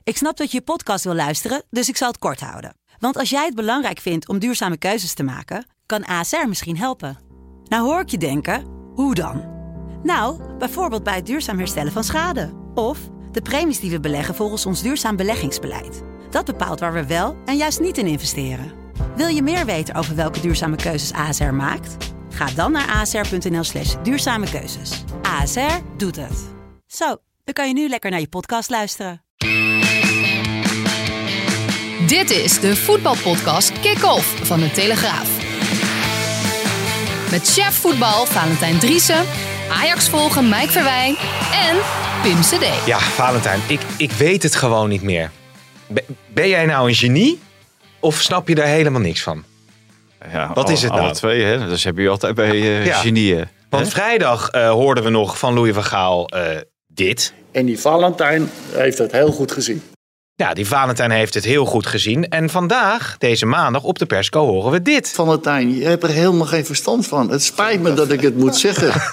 Ik snap dat je podcast wil luisteren, dus ik zal het kort houden. Want als jij het belangrijk vindt om duurzame keuzes te maken, kan ASR misschien helpen. Nou hoor ik je denken, hoe dan? Nou, bijvoorbeeld bij het duurzaam herstellen van schade. Of de premies die we beleggen volgens ons duurzaam beleggingsbeleid. Dat bepaalt waar we wel en juist niet in investeren. Wil je meer weten over welke duurzame keuzes ASR maakt? Ga dan naar asr.nl/duurzame keuzes. ASR doet het. Zo, dan kan je nu lekker naar je podcast luisteren. Dit is de voetbalpodcast Kick-Off van de Telegraaf. Met chef voetbal Valentijn Driessen, Ajax volgen Mike Verwijn en Pim CD. Ja, Valentijn, ik weet het gewoon niet meer. Ben jij nou een genie of snap je daar helemaal niks van? Ja, wat is het nou? Alle twee, hè? Dus heb je altijd bij genieën. Want vrijdag hoorden we nog van Louis van Gaal dit. En die Valentijn heeft het heel goed gezien. Ja, die Valentijn heeft het heel goed gezien. En vandaag, deze maandag, op de persco horen we dit. Valentijn, je hebt er helemaal geen verstand van. Het spijt me dat ik het moet zeggen.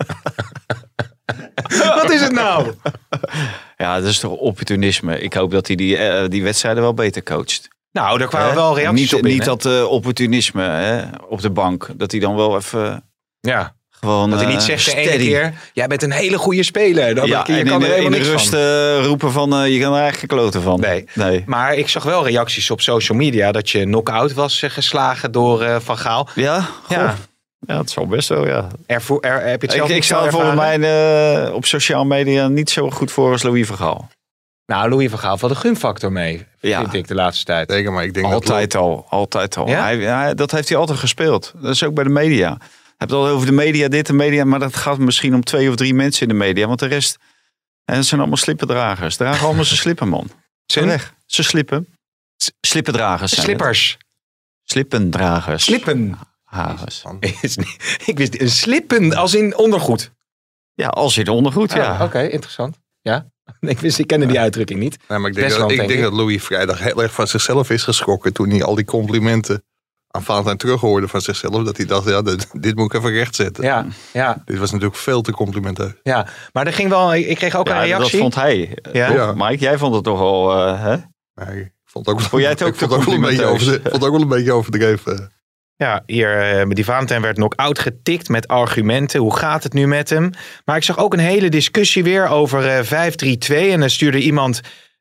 Wat is het nou? Ja, dat is toch opportunisme. Ik hoop dat hij die wedstrijden wel beter coacht. Nou, daar kwamen wel reacties op binnen. Niet dat opportunisme op de bank. Dat hij dan wel even... Ja. Gewoon, dat hij niet zegt de ene keer, jij bent een hele goede speler. Dan ja, je kan er helemaal niks rust van. Roepen van, je kan er eigenlijk gekloten van. Nee. Maar ik zag wel reacties op social media dat je knock-out was geslagen door Van Gaal. Ja? Ja, dat zal best wel, ja. Heb je het zelf ik sta volgens mij op sociale media niet zo goed voor als Louis van Gaal. Nou, Louis van Gaal heeft wel de gunfactor mee, vind ik de laatste tijd. Zeker, maar ik denk altijd al. Ja? Dat heeft hij altijd gespeeld. Dat is ook bij de media. Je hebt het al over de media, de media, maar dat gaat misschien om 2 of 3 mensen in de media. Want de rest, dat zijn allemaal slippendragers. Dragen allemaal zijn slippen, man. Zijn slippen. Slippendragers zijn Slippers. Het. Slippendragers. Slippendragers. Ik wist een slippen als in ondergoed. Ja, als in ondergoed, ja. Oké, interessant. Ja. Ik kende die uitdrukking niet. Nee, maar ik denk dat Louis vrijdag heel erg van zichzelf is geschrokken toen hij al die complimenten aan Valentijn terughoorde van zichzelf. Dat hij dacht, dit moet ik even rechtzetten. Ja. Dit was natuurlijk veel te complimenten. Ja, maar er ging wel, ik kreeg ook een reactie. Dat vond hij. Ja. Mike, jij vond het toch al, hè? Nee, ik vond ook jij het ook wel een beetje overdreven. Ja, hier met die Valentijn werd knock-out getikt met argumenten. Hoe gaat het nu met hem? Maar ik zag ook een hele discussie weer over 5-3-2. En dan stuurde iemand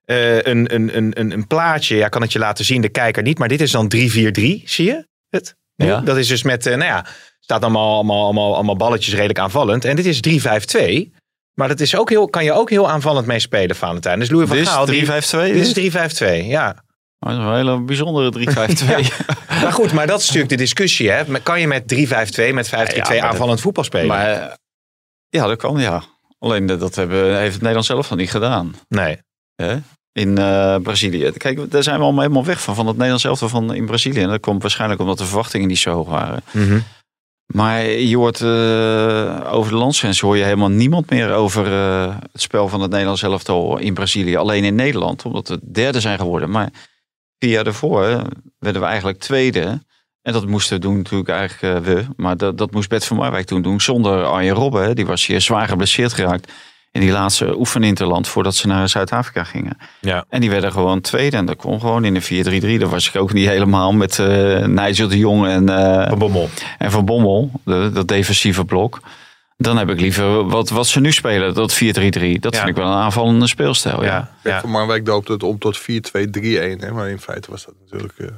een plaatje. Ja, kan het je laten zien, de kijker niet. Maar dit is dan 3-4-3, zie je het? Ja. Dat is dus met, staat allemaal balletjes redelijk aanvallend. En dit is 3-5-2. Maar dat is ook kan je ook heel aanvallend mee spelen, Valentijn. Dus Louis van Gaal. Dit is 3-5-2, ja. Dat is een hele bijzondere 3-5-2. Ja. Maar goed, maar dat is natuurlijk de discussie. Hè? Kan je met 3-5-2, met 5-3-2 aanvallend voetbal spelen? Maar, ja, dat kan, ja. Alleen dat heeft het Nederland zelf nog niet gedaan. Nee. In Brazilië. Kijk, daar zijn we allemaal helemaal weg van het Nederlands elftal van in Brazilië. En dat komt waarschijnlijk omdat de verwachtingen niet zo hoog waren. Mm-hmm. Maar je hoort over de landsgrens hoor je helemaal niemand meer over het spel van het Nederlands elftal in Brazilië. Alleen in Nederland, omdat we derde zijn geworden. Maar 4 jaar daarvoor werden we eigenlijk tweede. En dat moesten we doen natuurlijk eigenlijk Maar dat moest Bert van Marwijk toen doen. Zonder Arjen Robben. Die was hier zwaar geblesseerd geraakt. In die laatste oefeninterland voordat ze naar Zuid-Afrika gingen. Ja. En die werden gewoon tweede. En dat kon gewoon in de 4-3-3. Daar was ik ook niet helemaal met Nigel de Jong en Van Bommel. En Van Bommel. Dat defensieve blok. Dan heb ik liever wat ze nu spelen. Dat 4-3-3. Dat vind ik wel een aanvallende speelstijl. Ja. Van Marwijk doopte het om tot 4-2-3-1. Hè? Maar in feite was dat natuurlijk...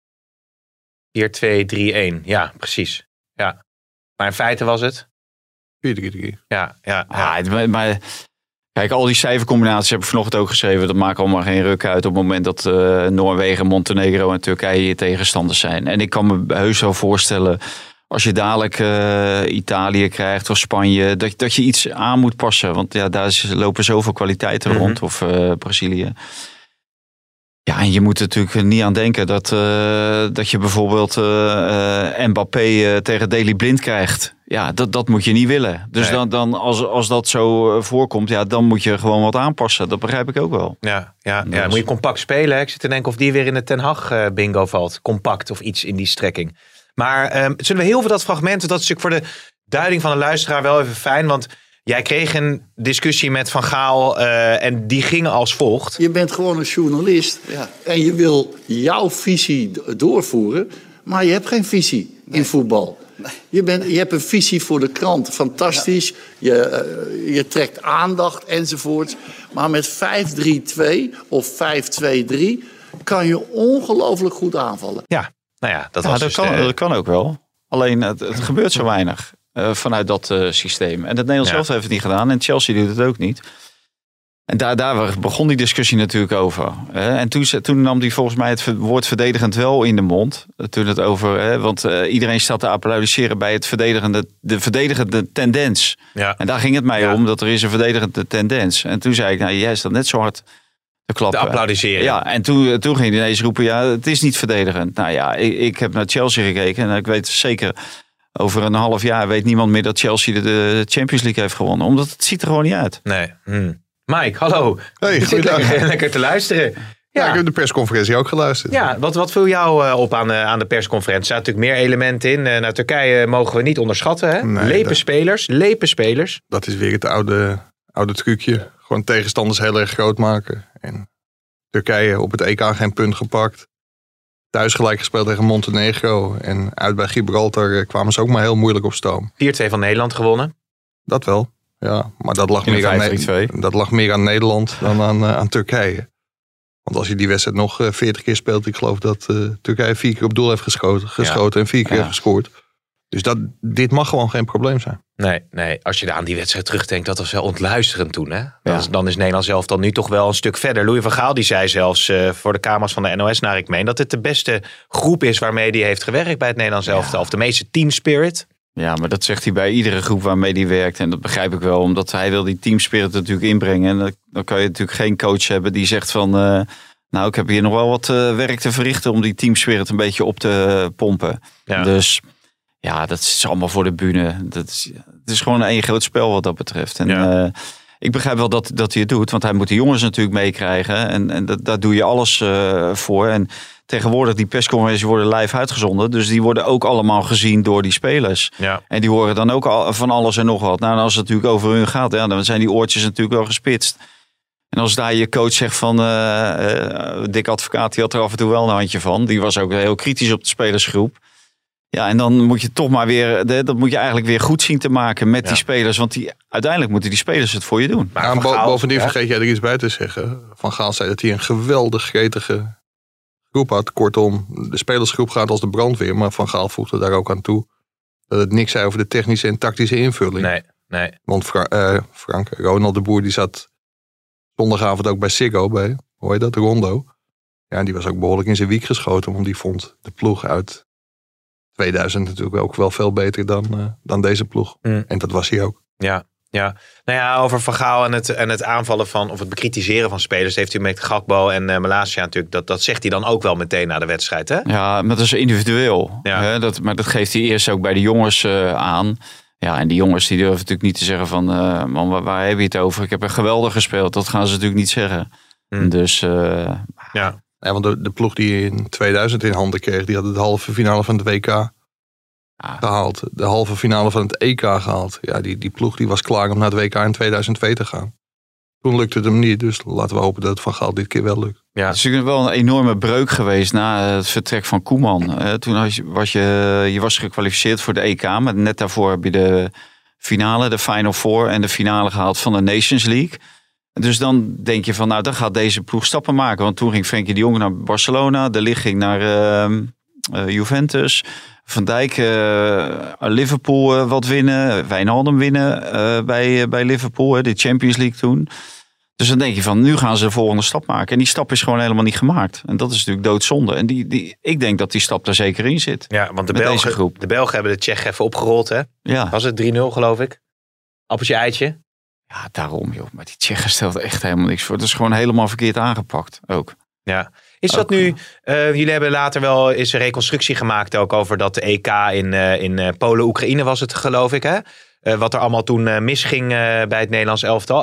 4-2-3-1. Ja, precies. Ja. Maar in feite was het... 4-3-3. Ja. Maar kijk, al die cijfercombinaties heb ik vanochtend ook geschreven. Dat maakt allemaal geen ruk uit op het moment dat Noorwegen, Montenegro en Turkije je tegenstanders zijn. En ik kan me heus wel voorstellen, als je dadelijk Italië krijgt of Spanje, dat je iets aan moet passen. Want ja, daar lopen zoveel kwaliteiten rond. Of Brazilië. Ja, en je moet er natuurlijk niet aan denken dat je bijvoorbeeld Mbappé tegen Daley Blind krijgt. Ja, dat moet je niet willen. Dus nee. dan als dat zo voorkomt, ja, dan moet je gewoon wat aanpassen. Dat begrijp ik ook wel. Ja, moet je compact spelen. Ik zit te denken of die weer in de Ten Hag bingo valt. Compact of iets in die strekking. Maar zullen we heel veel dat fragment, dat is natuurlijk voor de duiding van de luisteraar wel even fijn. Want Jij kreeg een discussie met Van Gaal en die ging als volgt. Je bent gewoon een journalist en je wil jouw visie doorvoeren, maar je hebt geen visie in voetbal. Je hebt een visie voor de krant, fantastisch. Je trekt aandacht enzovoort. Maar met 5-3-2 of 5-2-3 kan je ongelooflijk goed aanvallen. Ja, nou ja, dat kan ook wel. Alleen het gebeurt zo weinig vanuit dat systeem. En het Nederlands zelf heeft het niet gedaan en Chelsea doet het ook niet. En daar begon die discussie natuurlijk over. En toen nam hij volgens mij het woord verdedigend wel in de mond. Toen het over, want iedereen staat te applaudisseren bij de verdedigende tendens. Ja. En daar ging het mij om, dat er is een verdedigende tendens. En toen zei ik, jij staat net zo hard te klappen. Te applaudisseren. Ja, en toen ging hij ineens roepen, het is niet verdedigend. Nou ja, ik heb naar Chelsea gekeken en ik weet zeker, over een half jaar weet niemand meer dat Chelsea de Champions League heeft gewonnen. Omdat het ziet er gewoon niet uit. Nee. Mike, hallo. Hey, je zit lekker te luisteren. Ja, ik heb de persconferentie ook geluisterd. Ja, wat viel jou op aan de persconferentie? Er zaten natuurlijk meer elementen in. Naar Turkije mogen we niet onderschatten. Hè? Nee, lepe spelers. Dat is weer het oude trucje. Gewoon tegenstanders heel erg groot maken. En Turkije op het EK geen punt gepakt. Thuis gelijk gespeeld tegen Montenegro. En uit bij Gibraltar kwamen ze ook maar heel moeilijk op stoom. 4-2 van Nederland gewonnen. Dat wel. Ja, maar dat lag meer aan Nederland dan aan Turkije. Want als je die wedstrijd nog 40 keer speelt, ik geloof dat Turkije 4 keer op doel heeft geschoten en 4 keer heeft gescoord. Dus dit mag gewoon geen probleem zijn. Nee, als je aan die wedstrijd terugdenkt, dat was wel ontluisterend toen. Hè? Dan is Nederland zelf dan nu toch wel een stuk verder. Louis van Gaal die zei zelfs voor de camera's van de NOS naar ik meen, dat het de beste groep is waarmee hij heeft gewerkt bij het Nederlands elftal. Of de meeste team spirit. Ja, maar dat zegt hij bij iedere groep waarmee hij werkt. En dat begrijp ik wel, omdat hij wil die teamspirit natuurlijk inbrengen. En dan kan je natuurlijk geen coach hebben die zegt van, nou, ik heb hier nog wel wat werk te verrichten om die teamspirit een beetje op te pompen. Ja. Dus ja, dat is allemaal voor de bühne. Het is gewoon een groot spel wat dat betreft. En ik begrijp wel dat hij het doet, want hij moet de jongens natuurlijk meekrijgen. En daar doe je alles voor. En tegenwoordig die persconferenties worden live uitgezonden. Dus die worden ook allemaal gezien door die spelers. Ja. En die horen dan ook van alles en nog wat. Nou, en als het natuurlijk over hun gaat, dan zijn die oortjes natuurlijk wel gespitst. En als daar je coach zegt van, Dick Advocaat, die had er af en toe wel een handje van. Die was ook heel kritisch op de spelersgroep. Ja, en dan moet je toch maar weer, dat moet je eigenlijk weer goed zien te maken met die spelers. Want uiteindelijk moeten die spelers het voor je doen. Maar bovendien vergeet jij er iets bij te zeggen. Van Gaal zei dat hij een geweldig gretige groep had. Kortom, de spelersgroep gaat als de brandweer. Maar Van Gaal voegde daar ook aan toe dat het niks zei over de technische en tactische invulling. Nee. Want Ronald de Boer, die zat zondagavond ook bij Ziggo, bij, hoor je dat, Rondo. Ja, en die was ook behoorlijk in zijn wiek geschoten. Want die vond de ploeg uit 2000 natuurlijk ook wel veel beter dan deze ploeg. En dat was hij ook. Ja. Nou ja, over Van Gaal en het aanvallen van, of het bekritiseren van spelers, heeft u met Gakpo en Malacia natuurlijk, dat zegt hij dan ook wel meteen na de wedstrijd, hè? Ja, maar dat is individueel. Ja. Hè? Maar dat geeft hij eerst ook bij de jongens aan. Ja, en die jongens die durven natuurlijk niet te zeggen van, man, waar heb je het over? Ik heb er geweldig gespeeld. Dat gaan ze natuurlijk niet zeggen. Dus, ja, want de ploeg die in 2000 in handen kreeg, die had de halve finale van het WK gehaald. De halve finale van het EK gehaald. Ja, die ploeg die was klaar om naar het WK in 2002 te gaan. Toen lukte het hem niet, dus laten we hopen dat het Van Gaal dit keer wel lukt. Ja, het is natuurlijk wel een enorme breuk geweest na het vertrek van Koeman. Toen was je gekwalificeerd voor de EK, maar net daarvoor heb je de finale, de Final Four en de finale gehaald van de Nations League. Dus dan denk je van, nou, dan gaat deze ploeg stappen maken. Want toen ging Frenkie de Jong naar Barcelona, De Ligt ging naar Juventus, Van Dijk Liverpool wat winnen, Wijnaldum winnen bij Liverpool, de Champions League toen. Dus dan denk je van, nu gaan ze de volgende stap maken. En die stap is gewoon helemaal niet gemaakt. En dat is natuurlijk doodzonde. En ik denk dat die stap er zeker in zit. Ja, want de Belgen hebben de Tsjech even opgerold, hè? Ja. Was het 3-0, geloof ik? Appeltje, eitje? Ja, daarom, joh. Maar die Tsjechen stelt echt helemaal niks voor. Het is gewoon helemaal verkeerd aangepakt, ook. Ja. Is dat nu, jullie hebben later wel eens een reconstructie gemaakt ook over dat EK in Polen-Oekraïne was het, geloof ik, hè? Wat er allemaal toen misging bij het Nederlands elftal.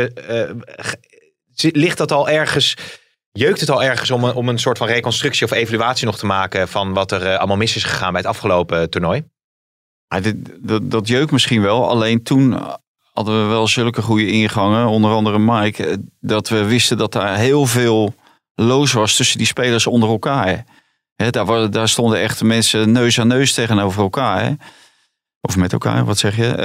Ligt dat al ergens, jeukt het al ergens om een soort van reconstructie of evaluatie nog te maken van wat er allemaal mis is gegaan bij het afgelopen toernooi? Dat jeukt misschien wel. Alleen toen, hadden we wel zulke goede ingangen, onder andere Mike, dat we wisten dat daar heel veel loos was tussen die spelers onder elkaar. Hè, daar stonden echt mensen neus aan neus tegenover elkaar. Hè. Of met elkaar, wat zeg je?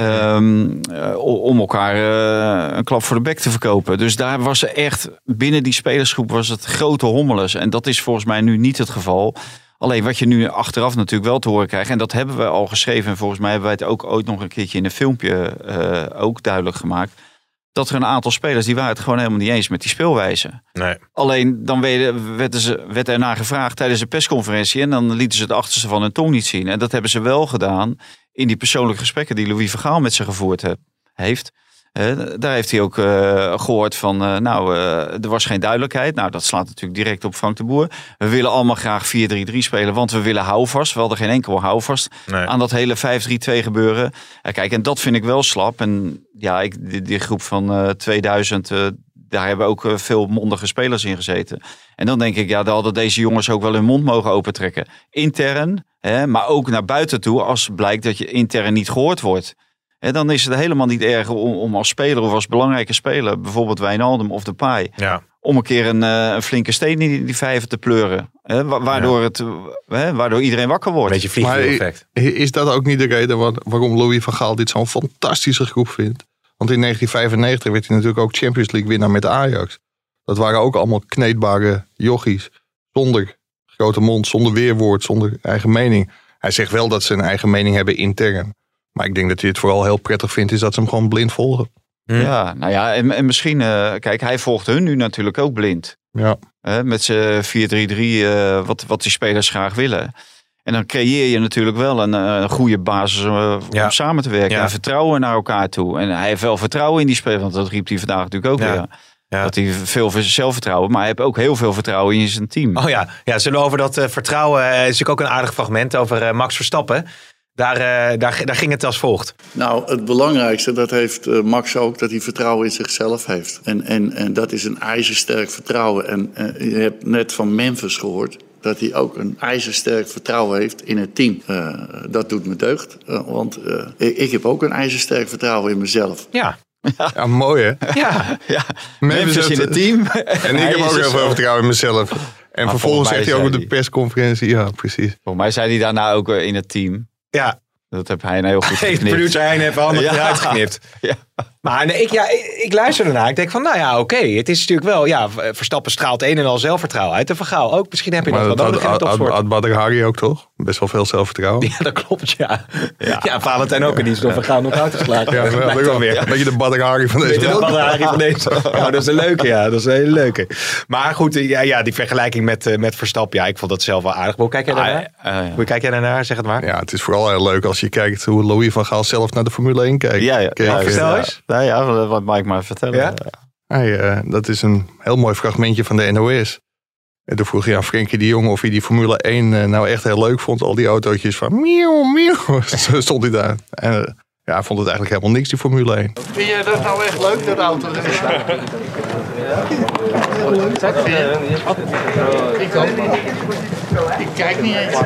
Om elkaar een klap voor de bek te verkopen. Dus daar was er echt, binnen die spelersgroep was het grote hommeles. En dat is volgens mij nu niet het geval. Alleen wat je nu achteraf natuurlijk wel te horen krijgt. En dat hebben we al geschreven. En volgens mij hebben wij het ook ooit nog een keertje in een filmpje ook duidelijk gemaakt. Dat er een aantal spelers, die waren het gewoon helemaal niet eens met die speelwijze. Nee. Alleen dan werd er naar gevraagd tijdens de persconferentie. En dan lieten ze het achterste van hun tong niet zien. En dat hebben ze wel gedaan in die persoonlijke gesprekken die Louis van Gaal met ze gevoerd heeft. Daar heeft hij ook gehoord van, er was geen duidelijkheid. Nou, dat slaat natuurlijk direct op Frank de Boer. We willen allemaal graag 4-3-3 spelen, want we willen houvast. We hadden geen enkel houvast aan dat hele 5-3-2 gebeuren. Kijk, en dat vind ik wel slap. En ja, die groep van 2000, daar hebben ook veel mondige spelers in gezeten. En dan denk ik, ja, daar hadden deze jongens ook wel hun mond mogen opentrekken. Intern, maar ook naar buiten toe, als blijkt dat je intern niet gehoord wordt. En dan is het helemaal niet erg om als speler of als belangrijke speler, bijvoorbeeld Wijnaldum of Depay, om een keer een flinke steen in die vijver te pleuren. Waardoor iedereen wakker wordt. Een beetje vliegtuig-effect. Is dat ook niet de reden waarom Louis van Gaal dit zo'n fantastische groep vindt? Want in 1995 werd hij natuurlijk ook Champions League winnaar met Ajax. Dat waren ook allemaal kneedbare jochies. Zonder grote mond, zonder weerwoord, zonder eigen mening. Hij zegt wel dat ze een eigen mening hebben intern. Maar ik denk dat hij het vooral heel prettig vindt, is dat ze hem gewoon blind volgen. Ja, nou ja, en misschien, kijk, hij volgt hun nu natuurlijk ook blind. Ja. Met z'n 4-3-3, wat die spelers graag willen. En dan creëer je natuurlijk wel een goede basis om samen te werken. En vertrouwen naar elkaar toe. En hij heeft wel vertrouwen in die spelers, want dat riep hij vandaag natuurlijk ook weer. Ja. Dat hij veel zelfvertrouwen, maar hij heeft ook heel veel vertrouwen in zijn team. Oh ja, zullen we over dat vertrouwen, is natuurlijk ook een aardig fragment over Max Verstappen. Daar ging het als volgt. Nou, het belangrijkste, dat heeft Max ook, dat hij vertrouwen in zichzelf heeft. En dat is een ijzersterk vertrouwen. En je hebt net van Memphis gehoord dat hij ook een ijzersterk vertrouwen heeft in het team. Dat doet me deugd, want ik heb ook een ijzersterk vertrouwen in mezelf. Ja, mooi hè? Ja. Memphis in het team. En ik heb ook heel veel vertrouwen in mezelf. En vervolgens zegt hij ook op de persconferentie, ja precies. Volgens mij zei hij daarna ook in het team. Ja. Dat heb hij heel goed geknipt. Producer Hein heeft handig eruit geknipt. Ja. Maar ik luister ernaar. Ik denk van, oké. Het is natuurlijk wel, Verstappen straalt een en al zelfvertrouwen uit. En Van Gaal ook. Misschien heb je dat wel nodig in de topsport. Had Badr Hari ook toch? Best wel veel zelfvertrouwen. Ja, dat klopt, ja. Valentijn ook. En die is door Van Gaal nog uitgeslagen. Ja, wel weer. Beetje de Badr Hari van deze. De Badr Hari van deze. Ja, dat is een leuke, Dat is een hele leuke. Maar goed, die vergelijking met Verstappen. Ja, ik vond dat zelf wel aardig. Hoe kijk jij daarnaar? Hoe kijk jij daarnaar? Zeg het maar. Ja, het is vooral heel leuk als je kijkt hoe Louis van Gaal zelf naar de Formule 1 kijkt. Vertel eens. Wat mag ik maar vertellen. Ja? Dat is een heel mooi fragmentje van de NOS. En toen vroeg je aan Frenkie de Jong of hij die Formule 1 nou echt heel leuk vond. Al die autootjes van miauw, miauw. Zo stond hij daar. En hij vond het eigenlijk helemaal niks, die Formule 1. Vind je dat nou echt leuk, dat auto? Ik kijk niet eens.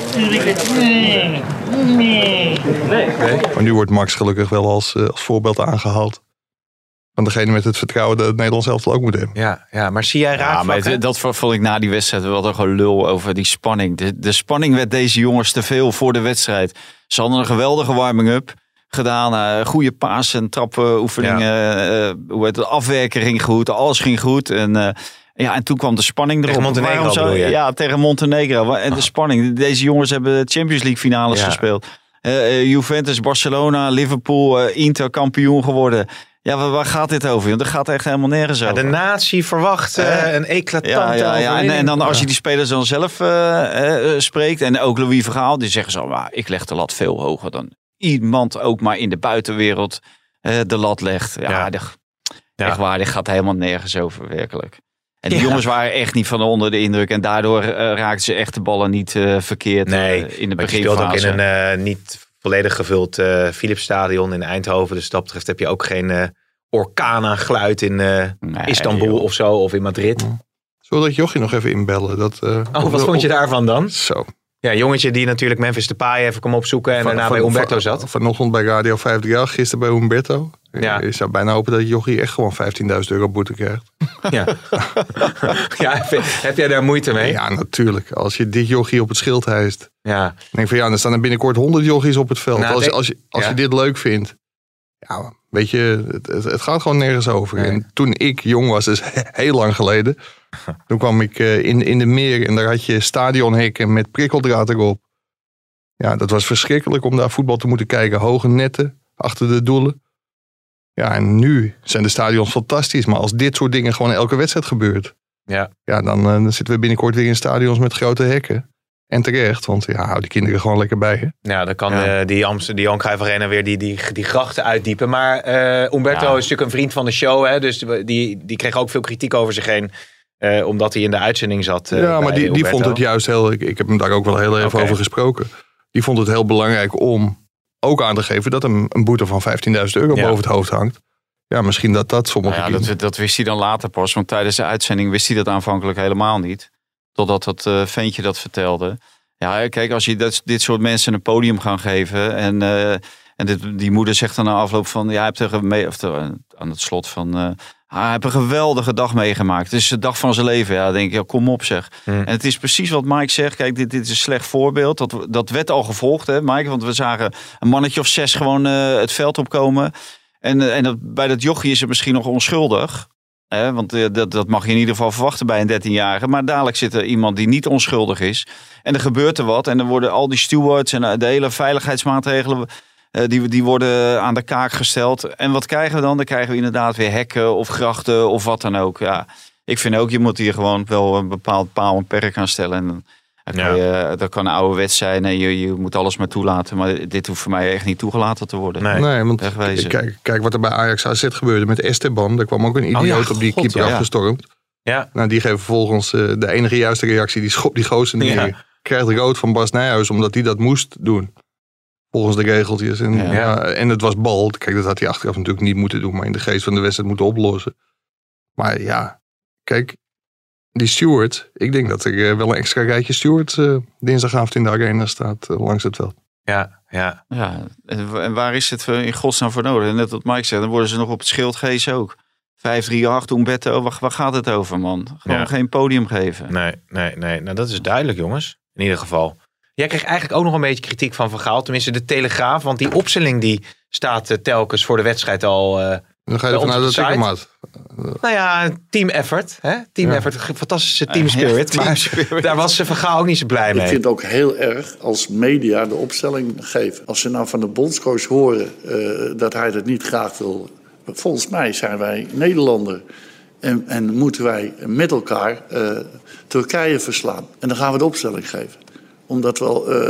Maar nu wordt Max gelukkig wel als voorbeeld aangehaald. Van degene met het vertrouwen dat het Nederlands elftal ook moet hebben. Ja, maar zie jij raakvlakken? Maar dat vond ik na die wedstrijd wel toch een lul over die spanning. De spanning werd deze jongens te veel voor de wedstrijd. Ze hadden een geweldige warming-up gedaan. Goede paas- en trapoefeningen. De afwerken ging goed. Alles ging goed. En toen kwam de spanning erop. Tegen Montenegro bedoel je? Ja, tegen Montenegro. En de spanning. Deze jongens hebben Champions League finales gespeeld. Juventus, Barcelona, Liverpool, Inter kampioen geworden. Ja, waar gaat dit over? Want er gaat echt helemaal nergens over. De natie verwacht een eclatante overwinning. En dan als je die spelers dan zelf spreekt. En ook Louis van Gaal, die zeggen zo, ik leg de lat veel hoger dan iemand ook maar in de buitenwereld de lat legt. Echt waar, dit gaat helemaal nergens over, werkelijk. En die jongens waren echt niet van onder de indruk. En daardoor raakten ze echt de ballen niet verkeerd in de beginfase. Je speelt ook in een niet volledig gevuld Philipsstadion in Eindhoven. Dus dat betreft heb je ook geen orkaan aan geluid in Istanbul of zo. Of in Madrid. Zullen we dat jochie nog even inbellen? Wat vond je daarvan dan? Zo. Ja, jongetje die natuurlijk Memphis Depay even kwam opzoeken en daarna bij Humberto zat. Vanochtend bij Radio 538, gisteren bij Humberto. Ja. Je zou bijna hopen dat Jochie echt gewoon €15.000 boete krijgt. Ja. Ja, heb jij daar moeite mee? Ja, natuurlijk. Als je dit jochie op het schild hijst. Ja. Dan denk ik van dan staan er binnenkort 100 jochies op het veld. Nou, als je dit leuk vindt. Ja, weet je, het gaat gewoon nergens over. Nee. En toen ik jong was, dus heel lang geleden. Toen kwam ik in de meer en daar had je stadionhekken met prikkeldraad erop. Ja, dat was verschrikkelijk om daar voetbal te moeten kijken. Hoge netten, achter de doelen. Ja, en nu zijn de stadions fantastisch. Maar als dit soort dingen gewoon elke wedstrijd gebeurt. Ja. Ja, dan zitten we binnenkort weer in stadions met grote hekken. En terecht, want hou die kinderen gewoon lekker bij. Hè? Ja, dan kan die Johan Cruijff Arena weer die grachten uitdiepen. Maar Humberto is natuurlijk een vriend van de show. Hè, dus die kreeg ook veel kritiek over zich heen. Omdat hij in de uitzending zat. Ja, maar die vond het juist heel... Ik heb hem daar ook wel heel even over gesproken. Die vond het heel belangrijk om ook aan te geven dat hem een boete van €15.000 boven het hoofd hangt. Ja, misschien dat sommige dat wist hij dan later pas. Want tijdens de uitzending wist hij dat aanvankelijk helemaal niet. Totdat dat ventje dat vertelde. Ja, kijk, als je dit soort mensen een podium gaan geven. En die moeder zegt dan na afloop van... Ja, aan het slot van... hij heeft een geweldige dag meegemaakt. Het is de dag van zijn leven. Ja, dan denk ik, kom op zeg. En het is precies wat Mike zegt. Kijk, dit is een slecht voorbeeld. Dat werd al gevolgd, hè Mike? Want we zagen een mannetje of 6 gewoon het veld opkomen. En bij dat jochie is het misschien nog onschuldig. Want dat mag je in ieder geval verwachten bij een 13-jarige. Maar dadelijk zit er iemand die niet onschuldig is. En er gebeurt er wat. En dan worden al die stewards en de hele veiligheidsmaatregelen... Die worden aan de kaak gesteld. En wat krijgen we dan? Dan krijgen we inderdaad weer hekken of grachten of wat dan ook. Ja, ik vind ook, je moet hier gewoon wel een bepaald paal en perk aan stellen. En dat kan ouderwets zijn en je moet alles maar toelaten. Maar dit hoeft voor mij echt niet toegelaten te worden. Nee, want kijk wat er bij Ajax AZ gebeurde met Esteban. Daar kwam ook een idioot op die keeper afgestormd. Ja. Nou, die geven vervolgens de enige juiste reactie. Die schop die gozer neer. Ja. Krijgt rood van Bas Nijhuis omdat hij dat moest doen. Volgens de regeltjes. En het was bal. Kijk, dat had hij achteraf natuurlijk niet moeten doen. Maar in de geest van de wedstrijd moeten oplossen. Maar ja, kijk. Die steward. Ik denk dat er wel een extra rijtje stewards dinsdagavond in de arena staat langs het veld. Ja. En waar is het in godsnaam voor nodig? En net wat Mike zegt, dan worden ze nog op het schild gehezen ook. 538, Humberto, waar gaat het over, man? Gewoon geen podium geven. Nee. Nou, dat is duidelijk, jongens. In ieder geval. Jij kreeg eigenlijk ook nog een beetje kritiek van Van Gaal. Tenminste, de Telegraaf. Want die opstelling die staat telkens voor de wedstrijd al... dan ga je ervan uit dat ik hem had. Nou ja, team effort. Hè? Team effort, fantastische team spirit. Maar daar was Van Gaal ook niet zo blij mee. Ik vind het ook heel erg als media de opstelling geven. Als ze nou van de bondscoach horen dat hij dat niet graag wil... Volgens mij zijn wij Nederlander. En moeten wij met elkaar Turkije verslaan. En dan gaan we de opstelling geven. Omdat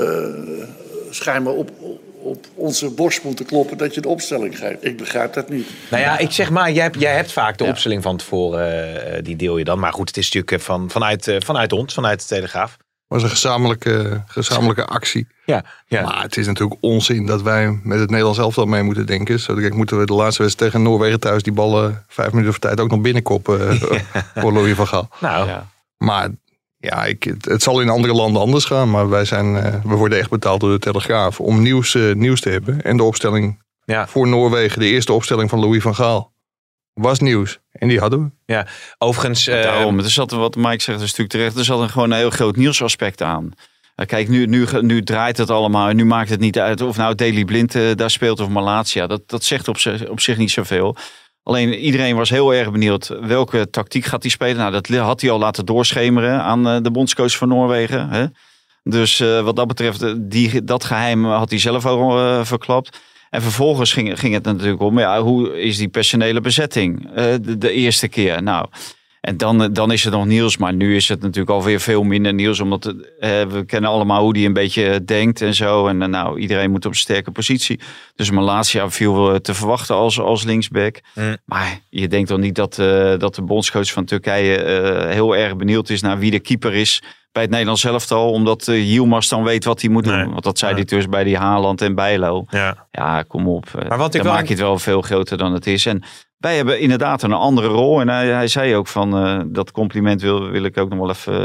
we schijnbaar op onze borst moeten kloppen dat je de opstelling geeft. Ik begrijp dat niet. Nou ja, ik zeg maar, jij hebt vaak de opstelling van tevoren, die deel je dan. Maar goed, het is natuurlijk vanuit ons, vanuit de Telegraaf. Het was een gezamenlijke actie. Ja. Maar het is natuurlijk onzin dat wij met het Nederlands elftal mee moeten denken. Zo moeten we de laatste wedstrijd tegen Noorwegen thuis die ballen 5 minuten voor tijd ook nog binnenkoppen voor Louis van Gaal. Nou. Ja. Maar ja, het zal in andere landen anders gaan. Maar we worden echt betaald door de Telegraaf om nieuws te hebben. En de opstelling voor Noorwegen, de eerste opstelling van Louis van Gaal, was nieuws. En die hadden we. Ja, overigens... Daarom, er zat, wat Mike zegt, een stuk terecht. Er zat gewoon een heel groot nieuwsaspect aan. Kijk, nu draait het allemaal. En nu maakt het niet uit of nou Daley Blind daar speelt of Malacia. Dat zegt op zich niet zoveel. Alleen iedereen was heel erg benieuwd welke tactiek gaat hij spelen. Nou, dat had hij al laten doorschemeren aan de bondscoach van Noorwegen. Hè? Dus wat dat betreft, dat geheim had hij zelf al verklapt. En vervolgens ging het natuurlijk om, hoe is die personele bezetting de eerste keer? Nou, en dan is het nog nieuws, maar nu is het natuurlijk alweer veel minder nieuws. Omdat we kennen allemaal hoe die een beetje denkt en zo. En iedereen moet op een sterke positie. Dus Malacia viel te verwachten als linksback. Maar je denkt toch niet dat de bondscoach van Turkije heel erg benieuwd is naar wie de keeper is bij het Nederlands elftal, omdat Yilmaz dan weet wat hij moet doen. Want dat zei hij dus bij die Haaland en Bijlo. Ja, kom op. Maar dan maak je het wel veel groter dan het is. En wij hebben inderdaad een andere rol. En hij zei ook van, dat compliment wil ik ook nog wel even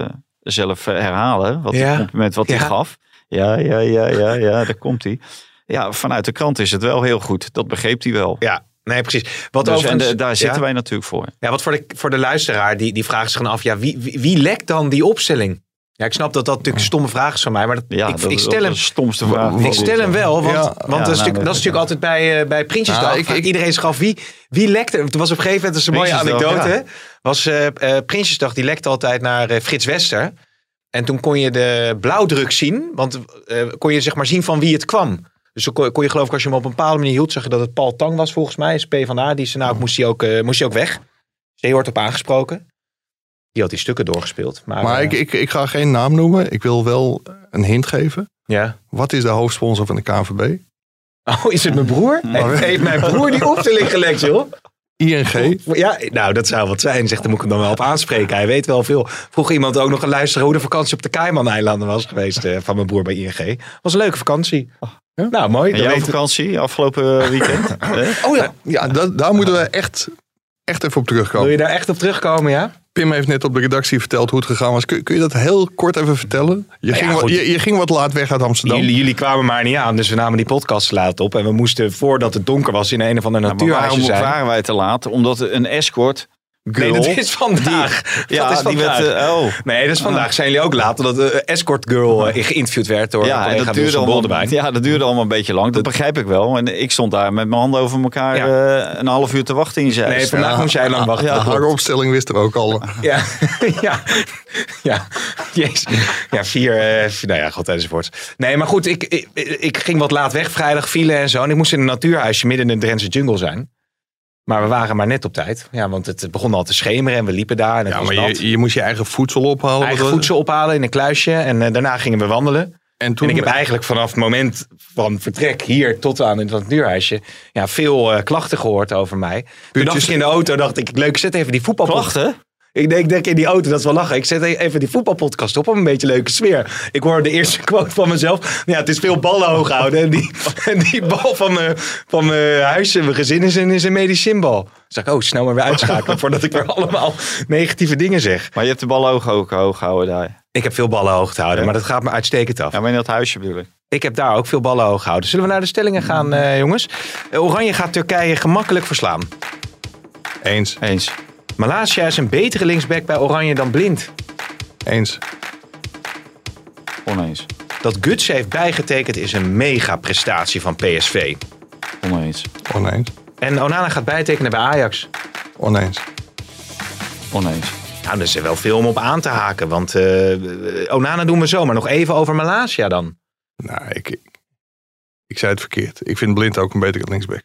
zelf herhalen. Wat Ja. het compliment wat hij Ja. gaf. Ja, daar komt hij. Ja, vanuit de krant is het wel heel goed. Dat begreep hij wel. Ja, nee, precies. Wat Dus, overigens, en daar zitten ja? wij natuurlijk voor. Ja, wat voor de luisteraar, die vraagt zich dan af, ja, wie lekt dan die opstelling? Ja, ik snap dat natuurlijk een stomme vraag is van mij, maar Ja, ik stel hem... de stomste vraag. Ik stel hem wel, want, Ja. want dat is natuurlijk altijd bij Prinsjesdag. Nou, Iedereen schaf wie lekte. Het was op een gegeven moment, dat is een mooie Prinsjesdag, anekdote. Was Prinsjesdag, die lekte altijd naar Frits Wester. En toen kon je de blauwdruk zien, want kon je zeg maar zien van wie het kwam. Dus dan kon je geloof ik, als je hem op een bepaalde manier hield, zag je dat het Paul Tang was volgens mij. Is PvdA, die zei nou, moest hij ook weg. Dus je wordt op aangesproken. Die had die stukken doorgespeeld. Maar ik ga geen naam noemen. Ik wil wel een hint geven. Ja. Wat is de hoofdsponsor van de KNVB? Oh, is het mijn broer? Heeft mijn broer die opstelling gelekt, joh? ING. Ja, nou, dat zou wat zijn. Zegt, dan moet ik hem dan wel op aanspreken. Hij weet wel veel. Vroeg iemand ook nog een luisteren hoe de vakantie op de Cayman-eilanden was geweest van mijn broer bij ING. Was een leuke vakantie. Ja? Nou, mooi. En Dan jouw weten- vakantie afgelopen weekend? Oh ja, Ja, daar moeten we echt even op terugkomen. wil je daar echt op terugkomen, ja? Pim heeft net op de redactie verteld hoe het gegaan was. Kun je dat heel kort even vertellen? Je goed. ging wat laat weg uit Amsterdam. Jullie kwamen maar niet aan, dus we namen die podcast laat op. En we moesten, voordat het donker was, in een of ander Maar natuurhuisje waarom zijn. waren wij te laat? Omdat een escort girl... Nee, dat is vandaag. Ja, dat is die vandaag. werd... Nee, dus vandaag zijn jullie ook laat, omdat de escort girl geïnterviewd werd door Ja, en collega dat Wilson duurde, allemaal, Boldewijn. ja, dat duurde allemaal een beetje lang. Dat begrijp ik wel. En ik stond daar met mijn handen over elkaar een half uur te wachten in Zeist. Nee, vandaag moest jij lang wachten. Ja. Dat Haar klopt. opstelling wisten we ook al. Ja, ja. Jezus. Ja, 4, nou ja, god enzovoort. Nee, maar goed, ik ging wat laat weg, vrijdag file en zo. En ik moest in een natuurhuisje midden in de Drentse jungle zijn. Maar we waren maar net op tijd. Ja, want het begon al te schemeren en we liepen daar. En het Ja, was maar nat. je moest je eigen voedsel ophalen. Eigen voedsel ophalen in een kluisje. En daarna gingen we wandelen. En toen En ik heb eigenlijk vanaf het moment van vertrek hier tot aan in het natuurhuisje veel klachten gehoord over mij. Toen dacht ik in de auto, leuk, zet even die voetbalpodcast. Klachten? Ik denk in die auto, dat is wel lachen. Ik zet even die voetbalpodcast op om een beetje leuke sfeer. Ik hoor de eerste quote van mezelf. Ja, het is veel ballen hoog houden. En die bal van mijn huis en mijn gezin is een medicijnbal. Dus ik, snel maar weer uitschakelen voordat ik weer allemaal negatieve dingen zeg. Maar je hebt de bal ook hoog gehouden daar. Ik heb veel ballen hoog te houden, maar dat gaat me uitstekend af. Ja, maar in dat huisje bedoel ik. Ik heb daar ook veel ballen hoog gehouden. Zullen we naar de stellingen gaan, jongens? Oranje gaat Turkije gemakkelijk verslaan. Eens. Malasia is een betere linksback bij Oranje dan Blind. Eens. Oneens. Dat Guts heeft bijgetekend is een mega prestatie van PSV. Oneens. Oneens. En Onana gaat bijtekenen bij Ajax. Oneens. Oneens. Nou, er is er wel veel om op aan te haken. Want Onana doen we zo. Maar nog even over Malasia dan. Nou, ik zei het verkeerd. Ik vind Blind ook een betere linksback.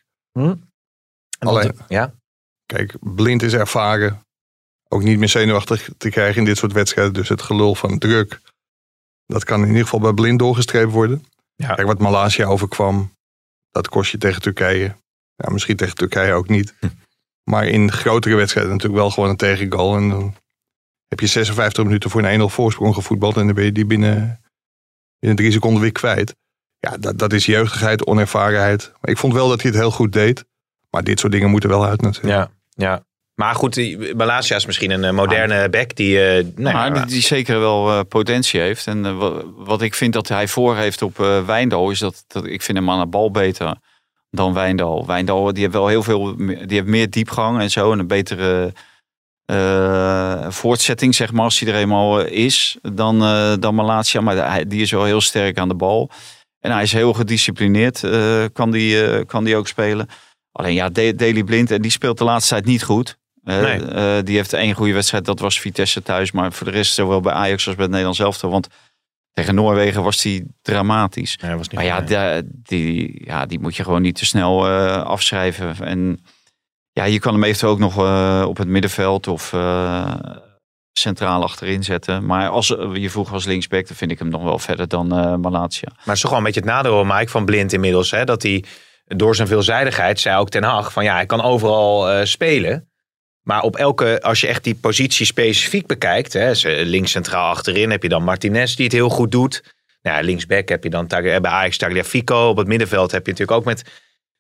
Alleen, Ja? kijk, Blind is ervaren. Ook niet meer zenuwachtig te krijgen in dit soort wedstrijden. Dus het gelul van druk. Dat kan in ieder geval bij Blind doorgestreept worden. Ja. Kijk, wat Malasia overkwam. Dat kost je tegen Turkije. Ja, misschien tegen Turkije ook niet. Maar in grotere wedstrijden natuurlijk wel gewoon een tegengoal. En dan heb je 56 minuten voor een 1-0 voorsprong gevoetbald. En dan ben je die binnen 3 seconden weer kwijt. Ja, dat is jeugdigheid, onervarenheid. Maar ik vond wel dat hij het heel goed deed. Maar dit soort dingen moeten wel uit natuurlijk. Ja. Maar goed, Malasia is misschien een moderne back die... Die zeker wel potentie heeft. En wat ik vind dat hij voor heeft op Wijndal is dat ik vind hem aan de bal beter dan Wijndal. Wijndal die heeft wel heel veel, die heeft meer diepgang en zo en een betere voortzetting zeg maar als hij er eenmaal is dan Malasia. Maar die is wel heel sterk aan de bal en hij is heel gedisciplineerd. Kan die ook spelen. Alleen ja, Daley Blind en die speelt de laatste tijd niet goed. Die heeft 1 goede wedstrijd, dat was Vitesse thuis. Maar voor de rest zowel bij Ajax als bij het Nederlands elftal. Want tegen Noorwegen was die dramatisch. Ja, was niet maar die moet je gewoon niet te snel afschrijven. En ja, je kan hem eventueel ook nog op het middenveld of centraal achterin zetten. Maar als je vroeg als linksback, dan vind ik hem nog wel verder dan Malasia. Maar het is toch wel een beetje het nadeel, Mike, van Blind inmiddels. Hè? Dat hij door zijn veelzijdigheid, zei ook Ten Hag, van ja, hij kan overal spelen. Maar op als je echt die positie specifiek bekijkt, hè, links centraal achterin heb je dan Martinez die het heel goed doet. Nou, linksback heb je dan bij Ajax Tagliafico. Op het middenveld heb je natuurlijk ook met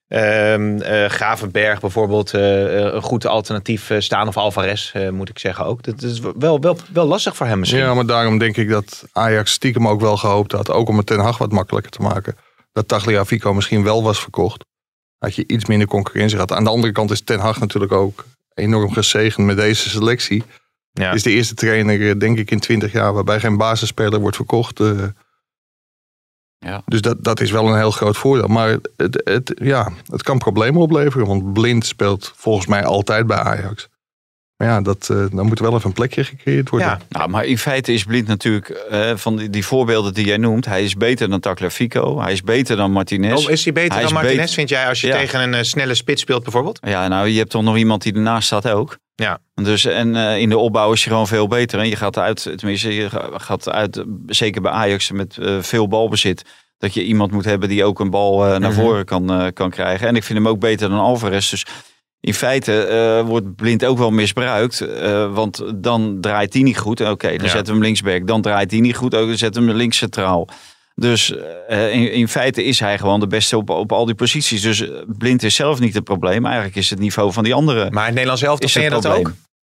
Gravenberg bijvoorbeeld een goed alternatief staan. Of Alvarez moet ik zeggen ook. Dat is wel lastig voor hem misschien. Ja, maar daarom denk ik dat Ajax stiekem ook wel gehoopt had. Ook om het Ten Hag wat makkelijker te maken. Dat Tagliafico misschien wel was verkocht. Had je iets minder concurrentie gehad. Aan de andere kant is Ten Hag natuurlijk ook enorm gezegend met deze selectie. Ja. Het is de eerste trainer, denk ik, in 20 jaar... waarbij geen basisspeler wordt verkocht. Ja. Dus dat is wel een heel groot voordeel. Maar het kan problemen opleveren. Want Blind speelt volgens mij altijd bij Ajax. Maar ja, dan moet er wel even een plekje gecreëerd worden. Ja. Nou, maar in feite is Blind natuurlijk, van die voorbeelden die jij noemt... hij is beter dan Tagliafico. Hij is beter dan Martinez. Is hij beter dan Martinez, vind jij, als je tegen een snelle spits speelt bijvoorbeeld? Ja, nou, je hebt toch nog iemand die ernaast staat ook. Ja. Dus, en in de opbouw is je gewoon veel beter. En je gaat uit, zeker bij Ajax met veel balbezit... dat je iemand moet hebben die ook een bal naar voren kan krijgen. En ik vind hem ook beter dan Alvarez. Dus in feite wordt Blind ook wel misbruikt. Want dan draait hij niet goed. Oké, dan zetten we hem linksback. Dan draait hij niet goed. Ook dan zetten we hem links centraal. Dus in feite is hij gewoon de beste op al die posities. Dus Blind is zelf niet het probleem. Eigenlijk is het niveau van die anderen. Maar het Nederlands elftal, vind je dat ook?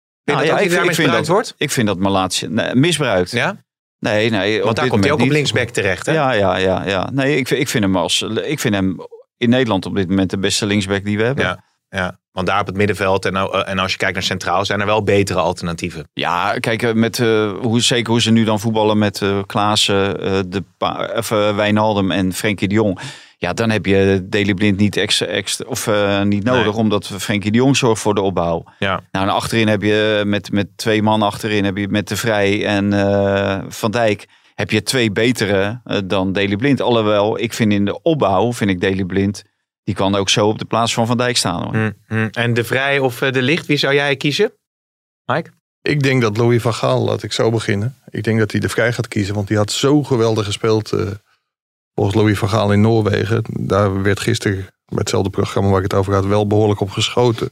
Ik vind dat Malaatje misbruikt. Ja? Nee. Want daar komt hij ook op linksback terecht, hè? Ja. Nee, ik vind hem in Nederland op dit moment de beste linksback die we hebben. Ja. Want daar op het middenveld en als je kijkt naar centraal... zijn er wel betere alternatieven. Ja, kijk, met zeker hoe ze nu dan voetballen met Klaassen, Wijnaldum en Frenkie de Jong... Ja, dan heb je Daley Blind niet niet nodig, Nee. Omdat Frenkie de Jong zorgt voor de opbouw. Ja. Nou, en achterin heb je met 2 man achterin, heb je met De Vrij en Van Dijk, heb je 2 betere dan Daley Blind. Alhoewel, ik vind in de opbouw, Daley Blind, die kan ook zo op de plaats van Van Dijk staan. Hoor. En De Vrij of De Ligt, wie zou jij kiezen? Mike? Ik denk dat Louis van Gaal, laat ik zo beginnen. Ik denk dat hij De Vrij gaat kiezen, want die had zo geweldig gespeeld... volgens Louis van Gaal in Noorwegen. Daar werd gisteren bij hetzelfde programma waar ik het over had... wel behoorlijk op geschoten.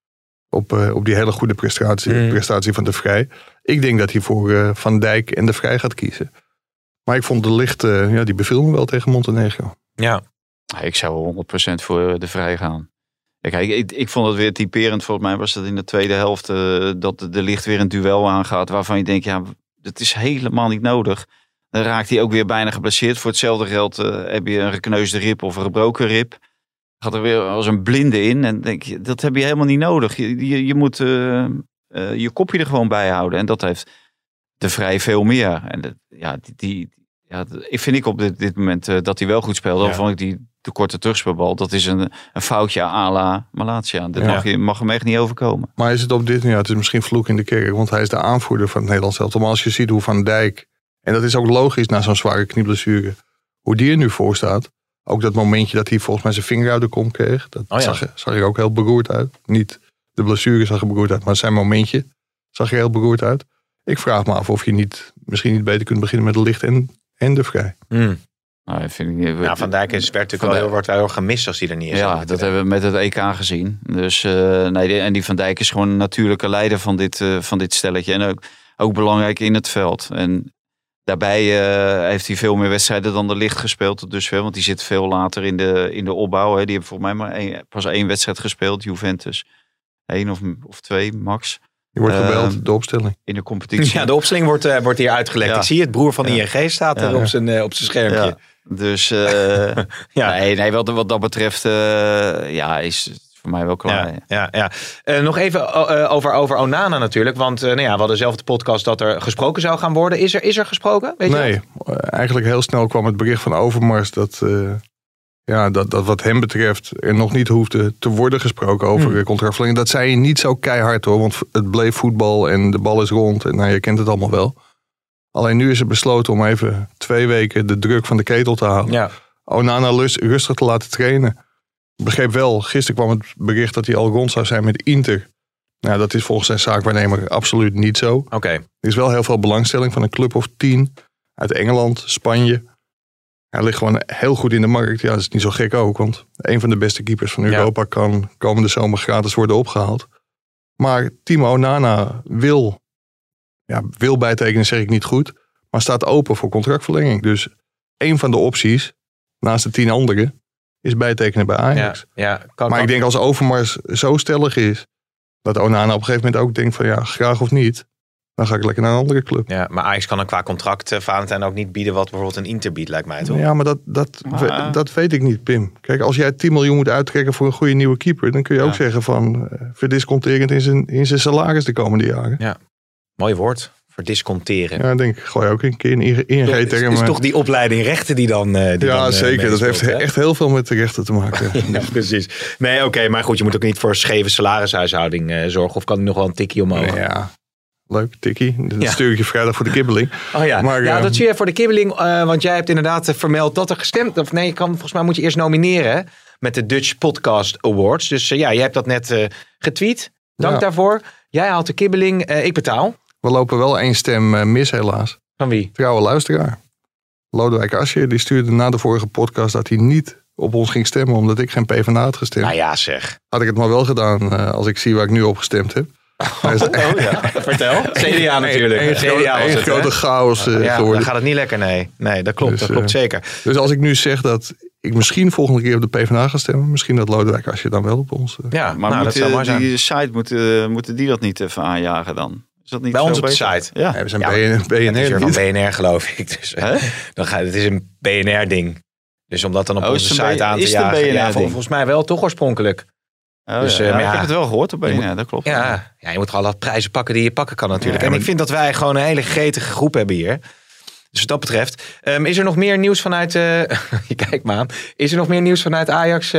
Op die hele goede prestatie van De Vrij. Ik denk dat hij voor Van Dijk en De Vrij gaat kiezen. Maar ik vond De Ligt, die beviel me wel tegen Montenegro. Ja. Ik zou 100% voor De Vrij gaan. Kijk, ik vond het weer typerend. Volgens mij was dat in de tweede helft... dat De Ligt weer een duel aangaat... waarvan je denkt, ja, dat is helemaal niet nodig... Dan raakt hij ook weer bijna geblesseerd. Voor hetzelfde geld heb je een gekneusde rib of een gebroken rib. Gaat er weer als een blinde in. En denk je, dat heb je helemaal niet nodig. Je moet je kopje er gewoon bij houden. En dat heeft De Vrij veel meer. En ik vind op dit moment dat hij wel goed speelde. Dan vond ik de korte terugspeelbal. Dat is een foutje à la Malatia. Dat mag hem echt niet overkomen. Maar is het op dit moment, het is misschien vloek in de kerk. Want hij is de aanvoerder van het Nederlands elftal. Maar als je ziet hoe Van Dijk... En dat is ook logisch na zo'n zware knieblessure. Hoe die er nu voor staat. Ook dat momentje dat hij volgens mij zijn vinger uit de kom kreeg. Dat zag er ook heel beroerd uit. Niet de blessure zag er beroerd uit. Maar zijn momentje zag er heel beroerd uit. Ik vraag me af of je misschien niet beter kunt beginnen met De Ligt en De Vrij. Nou, Van Dijk wordt natuurlijk wel heel gemist als hij er niet is. Ja, dat hebben we met het EK gezien. Dus, en die Van Dijk is gewoon een natuurlijke leider van dit stelletje. En ook belangrijk in het veld. En daarbij heeft hij veel meer wedstrijden dan De Ligt gespeeld tot dusver. Want die zit veel later in de opbouw. Hè. Die hebben volgens mij maar pas 1 wedstrijd gespeeld. Juventus. 1 of 2 max. Die wordt gebeld, de opstelling. In de competitie. Ja, de opstelling wordt hier uitgelegd. Ja. Ik zie het, broer van ING staat er op zijn schermpje. Ja. Dus nee, wat dat betreft is voor mij wel klaar. Ja. Nog even over Onana natuurlijk. Want we hadden zelf de podcast dat er gesproken zou gaan worden. Is er gesproken? Weet je eigenlijk heel snel kwam het bericht van Overmars dat wat hem betreft er nog niet hoefde te worden gesproken over contractverlenging. Dat zei je niet zo keihard hoor, want het bleef voetbal en de bal is rond. En je kent het allemaal wel. Alleen nu is het besloten om even 2 weken de druk van de ketel te halen. Ja. Onana rustig te laten trainen. Ik begreep wel, gisteren kwam het bericht dat hij al rond zou zijn met Inter. Nou, dat is volgens zijn zaakwaarnemer absoluut niet zo. Okay. Er is wel heel veel belangstelling van een club of 10 uit Engeland, Spanje. Hij ligt gewoon heel goed in de markt. Ja, dat is niet zo gek ook, want een van de beste keepers van Europa kan komende zomer gratis worden opgehaald. Maar Timo Onana wil bijtekenen, zeg ik niet goed, maar staat open voor contractverlenging. Dus een van de opties, naast de 10 anderen, is bijtekenen bij Ajax. Maar ik denk als Overmars zo stellig is, dat Onana op een gegeven moment ook denkt van ja, graag of niet, dan ga ik lekker naar een andere club. Ja, maar Ajax kan dan qua contract Valentijn ook niet bieden wat bijvoorbeeld een Inter biedt, lijkt mij toch? Ja, maar dat weet ik niet, Pim. Kijk, als jij 10 miljoen moet uittrekken voor een goede nieuwe keeper, dan kun je ook zeggen van verdisconterend in zijn salaris de komende jaren. Ja, mooi woord. Verdisconteren. Ja, denk ik. Gooi ook een keer in ING-termen. Is toch die opleiding rechten die dan... zeker. Dat heeft echt heel veel met de rechten te maken. Ja, precies. Nee, oké, maar goed, je moet ook niet voor scheve salarishuishouding zorgen. Of kan hij nog wel een tikkie omhoog? Ja, leuk, tikkie. Dat stuur ik je vrijdag voor de kibbeling. Oh ja, maar, dat zie je voor de kibbeling. Want jij hebt inderdaad vermeld dat er gestemd... Of nee, volgens mij moet je eerst nomineren met de Dutch Podcast Awards. Dus je hebt dat net getweet. Dank daarvoor. Jij haalt de kibbeling, ik betaal. We lopen wel 1 stem mis helaas. Van wie? Trouwe luisteraar. Lodewijk Asscher, die stuurde na de vorige podcast dat hij niet op ons ging stemmen, omdat ik geen PvdA had gestemd. Nou ja, zeg. Had ik het maar wel gedaan als ik zie waar ik nu op gestemd heb. Vertel. CDA natuurlijk. Een grote chaos geworden. Dan gaat het niet lekker, nee. Dat klopt, dat klopt zeker. Dus als ik nu zeg dat ik misschien volgende keer op de PvdA ga stemmen, misschien dat Lodewijk Asscher dan wel op ons... Ja, maar dat zou mooi zijn. Die site moeten die dat niet even aanjagen dan? Is dat niet bij ons op de beter? site? Ja, we zijn BNR. Van BNR geloof ik. Dus, het is een BNR-ding. Dus om dat dan op onze site aan te jagen. Ja, volgens mij wel toch oorspronkelijk. Dus, ik heb het wel gehoord op BNR, dat klopt. Ja, je moet gewoon alle prijzen pakken die je pakken kan natuurlijk. En ik vind dat wij gewoon een hele gretige groep hebben hier. Dus wat dat betreft. Is er nog meer nieuws vanuit... je kijkt me aan. Is er nog meer nieuws vanuit Ajax?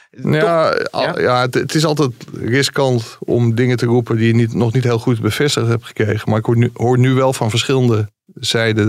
Het is altijd riskant om dingen te roepen die je nog niet heel goed bevestigd hebt gekregen. Maar ik hoor nu wel van verschillende zijden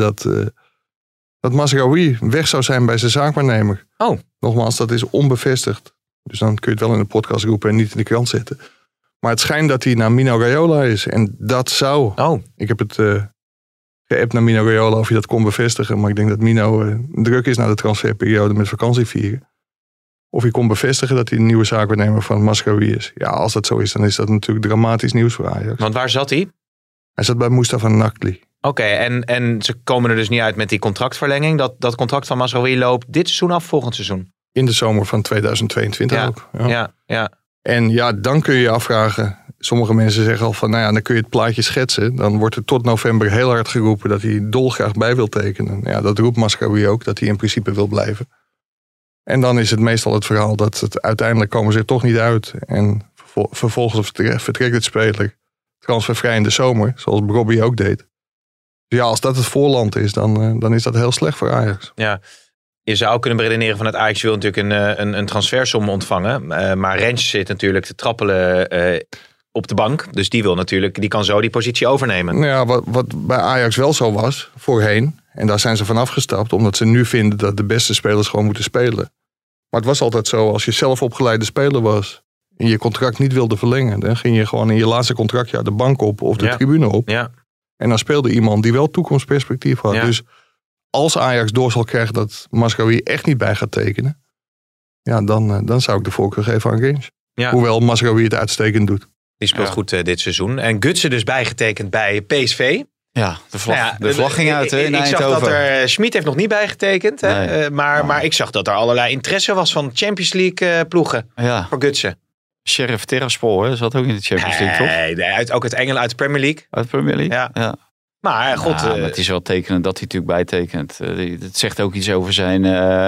dat Mazraoui weg zou zijn bij zijn zaakwaarnemer. Oh. Nogmaals, dat is onbevestigd. Dus dan kun je het wel in de podcast roepen en niet in de krant zetten. Maar het schijnt dat hij naar Mino Raiola is. En dat zou... Oh. Ik heb het geappt naar Mino Raiola of je dat kon bevestigen. Maar ik denk dat Mino druk is na de transferperiode met vakantievieren. Of je kon bevestigen dat hij de nieuwe zaakwaarnemer van Mazraoui is. Ja, als dat zo is, dan is dat natuurlijk dramatisch nieuws voor Ajax. Want waar zat hij? Hij zat bij Mustafa Nakli. Oké, en ze komen er dus niet uit met die contractverlenging. Dat contract van Mazraoui loopt dit seizoen af, volgend seizoen. In de zomer van 2022 ook. Ja. En ja, dan kun je je afvragen. Sommige mensen zeggen al van, dan kun je het plaatje schetsen. Dan wordt er tot november heel hard geroepen dat hij dolgraag bij wil tekenen. Ja, dat roept Mazraoui ook, dat hij in principe wil blijven. En dan is het meestal het verhaal dat het uiteindelijk komen ze er toch niet uit. En vervolgens vertrekt het speler transfervrij in de zomer, zoals Robbie ook deed. Dus ja, als dat het voorland is, dan is dat heel slecht voor Ajax. Ja. Je zou kunnen beredeneren vanuit Ajax wil natuurlijk een transfersom ontvangen. Maar Rens zit natuurlijk te trappelen op de bank. Dus die kan zo die positie overnemen. Nou ja, wat bij Ajax wel zo was voorheen. En daar zijn ze van afgestapt. Omdat ze nu vinden dat de beste spelers gewoon moeten spelen. Maar het was altijd zo, als je zelf opgeleide speler was. En je contract niet wilde verlengen. Dan ging je gewoon in je laatste contractjaar de bank op of de tribune op. Ja. En dan speelde iemand die wel toekomstperspectief had. Ja. Dus als Ajax door zal krijgen dat Mazraoui echt niet bij gaat tekenen. Ja, dan zou ik de voorkeur geven aan Rens. Ja. Hoewel Mazraoui het uitstekend doet. Die speelt goed dit seizoen. En Gutsen dus bijgetekend bij PSV. Ja, de vlag ging uit in ik Eindhoven. zag dat er... Schmid heeft nog niet bijgetekend. Nee. Maar ik zag dat er allerlei interesse was van Champions League ploegen. Ja. Voor Gutsen. Sheriff Tiraspol, zat ook in de Champions League, toch? Nee, ook uit Engeland, uit de Premier League. Uit de Premier League? Ja. Maar goed. Maar het is wel tekenend dat hij natuurlijk bijtekent. Het zegt ook iets over zijn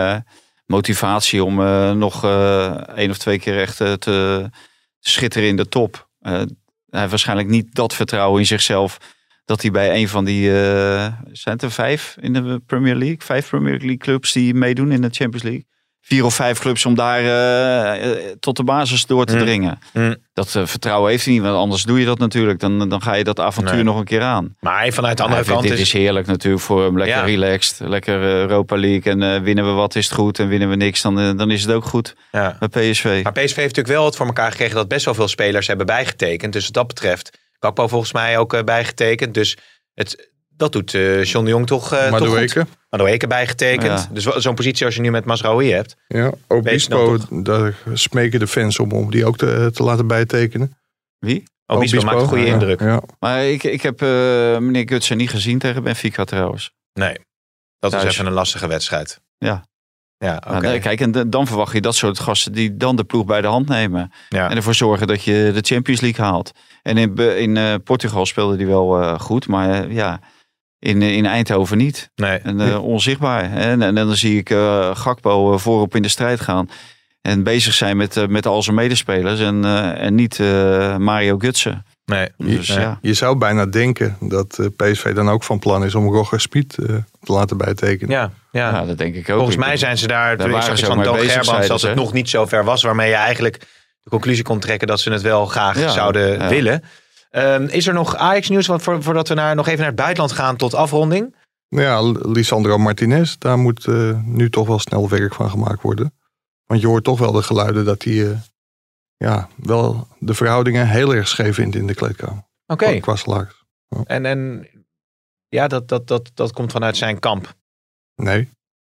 motivatie om nog 1 of 2 keer echt te schitteren in de top. Hij heeft waarschijnlijk niet dat vertrouwen in zichzelf dat hij bij een van die, zijn het er 5 in de Premier League? 5 Premier League clubs die meedoen in de Champions League. 4 of 5 clubs om daar tot de basis door te dringen. Dat vertrouwen heeft hij niet, want anders doe je dat natuurlijk. Dan ga je dat avontuur nog een keer aan. Maar vanuit de andere kant dit is heerlijk natuurlijk voor hem. Lekker relaxed, lekker Europa League. En winnen we wat is het goed en winnen we niks, dan is het ook goed bij PSV. Maar PSV heeft natuurlijk wel het voor elkaar gekregen dat best wel veel spelers hebben bijgetekend. Dus wat dat betreft, Gakpo volgens mij ook bijgetekend. Dus dat doet John de Jong toch goed. Madueke bijgetekend. Ja. Dus zo'n positie als je nu met Mazraoui hebt. Ja, Obispo, daar smeken de fans om die ook te laten bijtekenen. Wie? Obispo maakt een goede indruk. Ja. Maar ik heb meneer Gutsen niet gezien tegen Benfica trouwens. Nee, dat was even een lastige wedstrijd. Ja. Ja, oké. Nou, kijk, en dan verwacht je dat soort gasten die dan de ploeg bij de hand nemen. Ja. En ervoor zorgen dat je de Champions League haalt. En in Portugal speelde hij wel goed, maar in Eindhoven niet. Nee. En onzichtbaar. En dan zie ik Gakpo voorop in de strijd gaan. En bezig zijn met al zijn medespelers. En niet Mario Götze. Nee. Dus ja. Je zou bijna denken dat PSV dan ook van plan is om Roger Spieth te laten bijtekenen. Ja. Ja, dat denk ik ook. Volgens mij zijn ze daar. Toen ik zag van Doog Gerbrands dat het nog niet zo ver was, waarmee je eigenlijk de conclusie kon trekken dat ze het wel graag zouden willen. Is er nog Ajax nieuws voordat we nog even naar het buitenland gaan tot afronding? Ja, Lisandro Martinez, daar moet nu toch wel snel werk van gemaakt worden. Want je hoort toch wel de geluiden dat hij wel de verhoudingen heel erg scheef vindt in de kleedkamer. Oké. Qua salaris. Ja. En ja, dat komt vanuit zijn kamp. Nee.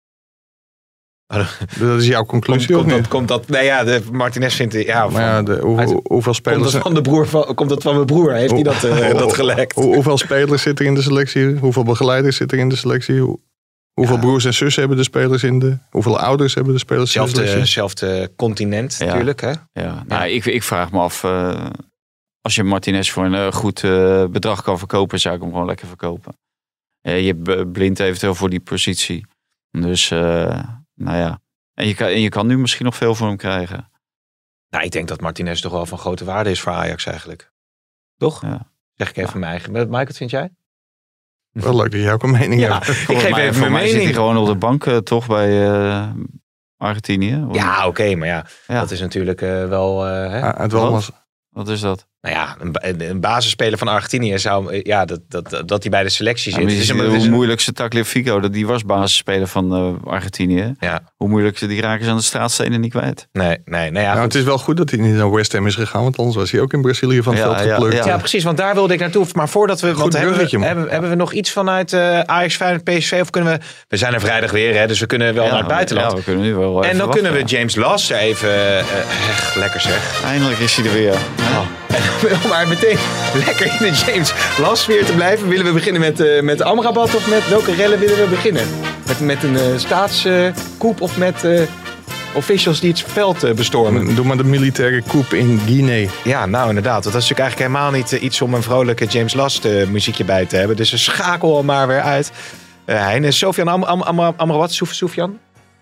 Dat is jouw conclusie of niet? Komt dat? Nee, ja, Martinez vindt... Ja, hoeveel spelers... Komt dat van mijn broer? Heeft hij dat gelekt? Hoeveel spelers zitten er in de selectie? Hoeveel begeleiders zitten er in de selectie? Hoeveel broers en zussen hebben de spelers in de... Hoeveel ouders hebben de spelers in de selectie? Hetzelfde continent natuurlijk, hè? Ja. Nou, ik vraag me af... als je Martinez voor een goed bedrag kan verkopen, zou ik hem gewoon lekker verkopen. Je blindt eventueel voor die positie. Dus... nou ja, en je kan nu misschien nog veel voor hem krijgen. Nou, ik denk dat Martinez toch wel van grote waarde is voor Ajax eigenlijk. Toch? Ja. Zeg ik even mijn eigen. Mike, wat vind jij? Wel leuk dat jij ook een mening hebt. Ik geef even mijn mening. Zit hij gewoon op de bank toch bij Argentinië? Ja, oké, maar ja, dat is natuurlijk wel... Wat is dat? Nou ja, een basisspeler van Argentinië zou... Ja, dat hij bij de selectie zit. Hoe moeilijkste Tagliafico, die was basisspeler van Argentinië. Ja. Hoe moeilijk die raken ze aan de straatstenen niet kwijt. Nee. Nou ja, het is wel goed dat hij niet naar West Ham is gegaan, want anders was hij ook in Brazilië van het veld geplukt. Ja, precies, want daar wilde ik naartoe. Maar voordat we... Want hebben we nog iets vanuit Ajax, Feyenoord, PSV? Of kunnen we... We zijn er vrijdag weer, hè, dus we kunnen wel naar het buitenland. Ja, we kunnen nu wel en dan kunnen we James Lass even... lekker zeg. Eindelijk is hij er weer. Om maar meteen lekker in de James Lass weer te blijven. Willen we beginnen met Amrabat of met welke rellen willen we beginnen? Met een staatscoup of met officials die het veld bestormen? Doe maar de militaire coup in Guinea. Ja, nou inderdaad. Want dat is natuurlijk eigenlijk helemaal niet iets om een vrolijke James Lass muziekje bij te hebben. Dus we schakelen hem maar weer uit. Hein, Sofian Amrabat, Sofian?